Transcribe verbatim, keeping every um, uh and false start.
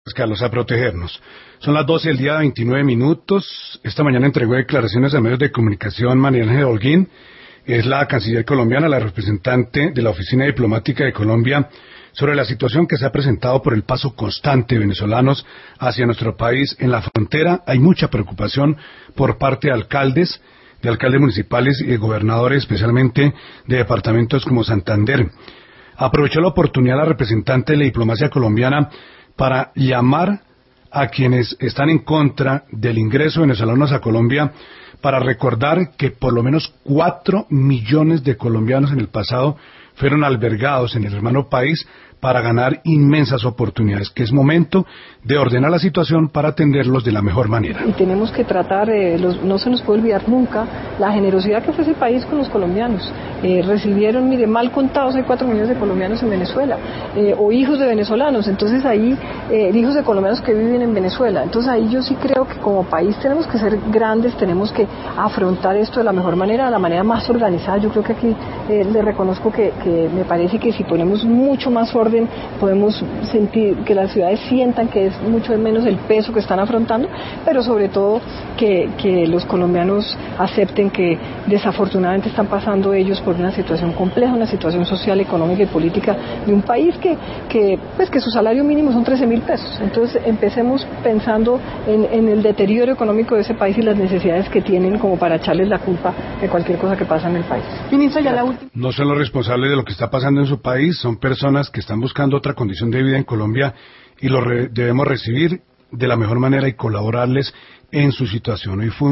Carlos, a protegernos. Son las doce del día, veintinueve minutos. Esta mañana entregó declaraciones a medios de comunicación María Ángela Holguín, es la canciller colombiana, la representante de la Oficina Diplomática de Colombia, sobre la situación que se ha presentado por el paso constante de venezolanos hacia nuestro país. En la frontera hay mucha preocupación por parte de alcaldes, de alcaldes municipales y de gobernadores, especialmente de departamentos como Santander. Aprovechó la oportunidad la representante de la diplomacia colombiana para llamar a quienes están en contra del ingreso de venezolanos a Colombia, para recordar que por lo menos cuatro millones de colombianos en el pasado fueron albergados en el hermano país para ganar inmensas oportunidades, que es momento de ordenar la situación para atenderlos de la mejor manera. Y tenemos que tratar, eh, los, no se nos puede olvidar nunca la generosidad que fue ese país con los colombianos. Eh, recibieron, mire, mal contados, hay cuatro millones de colombianos en Venezuela, eh, o hijos de venezolanos, entonces ahí, eh, hijos de colombianos que viven en Venezuela. Entonces ahí yo sí creo que como país tenemos que ser grandes, tenemos que afrontar esto de la mejor manera, de la manera más organizada. Yo creo que aquí eh, le reconozco que, que me parece que si ponemos mucho más orden, podemos sentir que las ciudades sientan que es mucho menos el peso que están afrontando, pero sobre todo que, que los colombianos acepten que desafortunadamente están pasando ellos por una situación compleja, una situación social, económica y política de un país que, que pues que su salario mínimo son trece mil pesos. Entonces empecemos pensando en, en el deterioro económico de ese país y las necesidades que tienen como para echarles la culpa de cualquier cosa que pasa en el país. Ministra, ya la última. No son los responsables de lo que está pasando en su país, son personas que están buscando otra condición de vida en Colombia y lo re- debemos recibir de la mejor manera y colaborarles en su situación. Hoy fue